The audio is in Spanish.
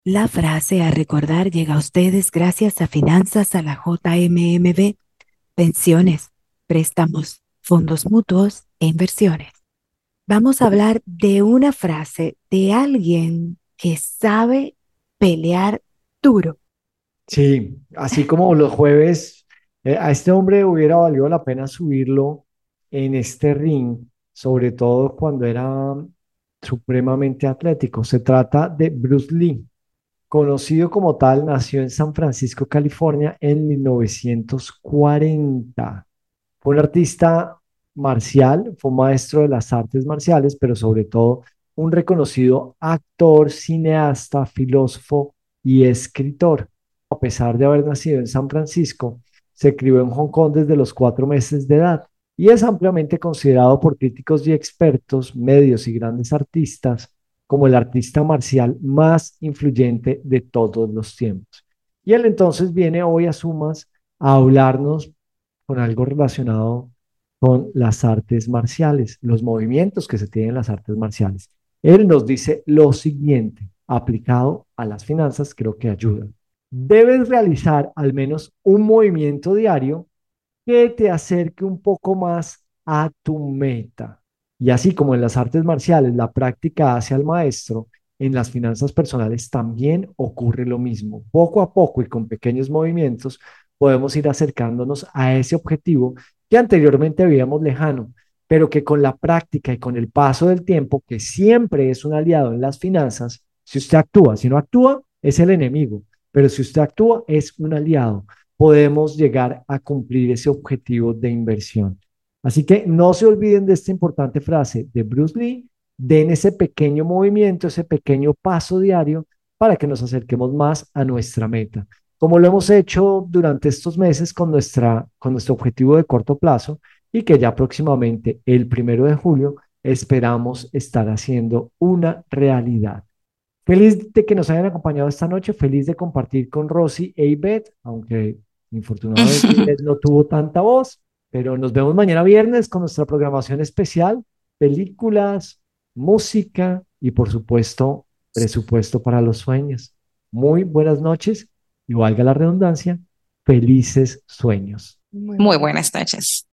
La frase a recordar llega a ustedes gracias a Finanzas a la JMMB, pensiones, préstamos, fondos mutuos e inversiones. Vamos a hablar de una frase de alguien que sabe pelear duro. Sí, así como los jueves, a este hombre hubiera valido la pena subirlo en este ring, sobre todo cuando era supremamente atlético. Se trata de Bruce Lee, conocido como tal, nació en San Francisco, California, en 1940. Fue un artista marcial, fue un maestro de las artes marciales, pero sobre todo un reconocido actor, cineasta, filósofo y escritor. A pesar de haber nacido en San Francisco, se crió en Hong Kong desde los 4 meses de edad y es ampliamente considerado por críticos y expertos, medios y grandes artistas como el artista marcial más influyente de todos los tiempos. Y él entonces viene hoy a Sumas a hablarnos con algo relacionado con las artes marciales, los movimientos que se tienen en las artes marciales. Él nos dice lo siguiente, aplicado a las finanzas, creo que ayuda. Debes realizar al menos un movimiento diario que te acerque un poco más a tu meta. Y así como en las artes marciales la práctica hace al maestro, en las finanzas personales también ocurre lo mismo. Poco a poco y con pequeños movimientos podemos ir acercándonos a ese objetivo que anteriormente veíamos lejano, pero que con la práctica y con el paso del tiempo, que siempre es un aliado en las finanzas, si usted actúa, si no actúa, es el enemigo, pero si usted actúa, es un aliado, podemos llegar a cumplir ese objetivo de inversión. Así que no se olviden de esta importante frase de Bruce Lee, den ese pequeño movimiento, ese pequeño paso diario para que nos acerquemos más a nuestra meta, como lo hemos hecho durante estos meses con nuestro objetivo de corto plazo y que ya próximamente, el 1 de julio, esperamos estar haciendo una realidad. Feliz de que nos hayan acompañado esta noche, feliz de compartir con Rosy e Ivette, aunque infortunadamente Ivette no tuvo tanta voz, pero nos vemos mañana viernes con nuestra programación especial, películas, música y por supuesto, presupuesto para los sueños. Muy buenas noches y valga la redundancia, felices sueños. Muy Muy buenas. buenas noches.